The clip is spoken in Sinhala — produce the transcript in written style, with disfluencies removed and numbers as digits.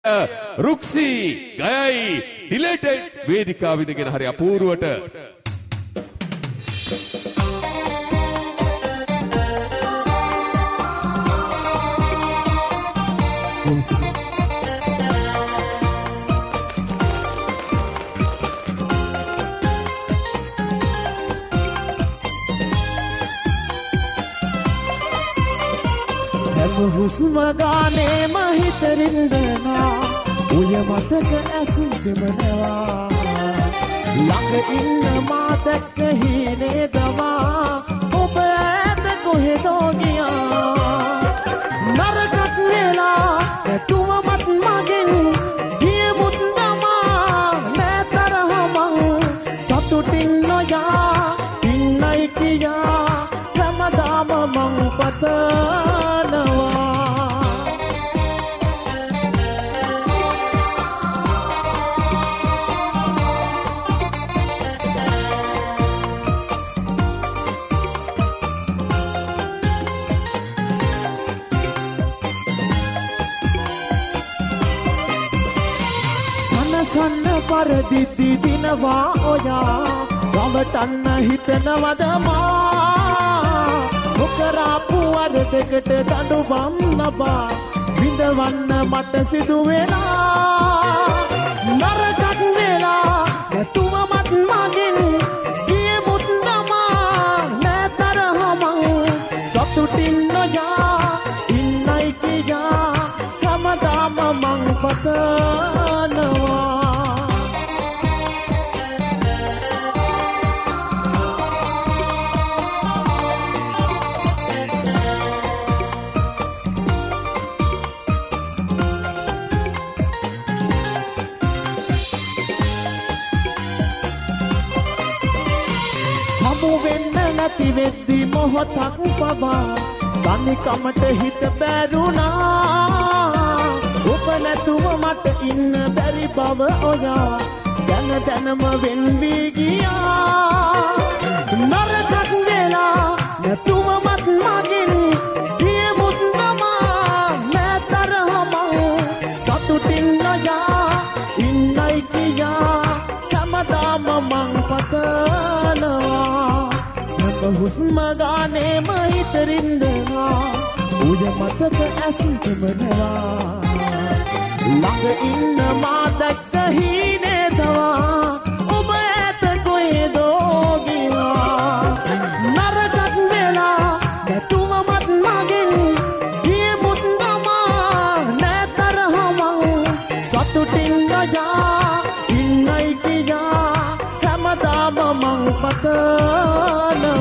රුක්සි ගයයි ඩිලේටඩ් වේදිකාව විඳගෙන හරි අපූර්වට හුස්ම ගානේම හිතරින්දනා උය මතක ඇසුදෙමනවා ළඟ ඉන්න මා දැක්ක හීනේ දවා ඔබ ඈත කොහෙදෝ ගියා නරකක් වෙලා ඇතුම මත් මගෙන් ගියමුත් දමා නැතරහ මං සතුටින් නොයා ඉන්නයි කියා හැමදාම මං පතනවා සන්න පරදිති දිනවා ඔයා රවටන්න හිතනවද මා මොකරාපු වරදකට දඬුවම් ලබා විඳවන්න මට සිදු වෙලා නරකක් වෙලා නැතුම මත් මගෙන් ගියමුත් දමා නැතරහ මං සතුටින් නොයා ඉන්නයි කියා හැමදාම මං පතනවා නැති වෙද්දි මොහොතක් පවා තනිකමට හිත බැරුණා ඔබ නැතුව මට ඉන්න බැරි බව ඔයා දැන දැනම වෙන් වී ගියා නරකක් වෙලා නැතුව මත් මගෙන් ගියමුත් දමා නැතරහ මං සතුටින් නොයා ඉන්නයි කියා හැමදාම මං පතනවා හුස්ම ගානේම හිතරින්දනා උය මතක ඇසුදෙමනවා ළඟ ඉන්න මා දැක්ක හීනේ දවා ඔබ ඈත කොහෙදෝ ගියා නරකක් වෙලා නැතුම මත් මගෙන් ගියමුත් දමා නැතරහ මං සතුටින් නොයා ඉන්නයි කියා හැමදාම මං පතනවා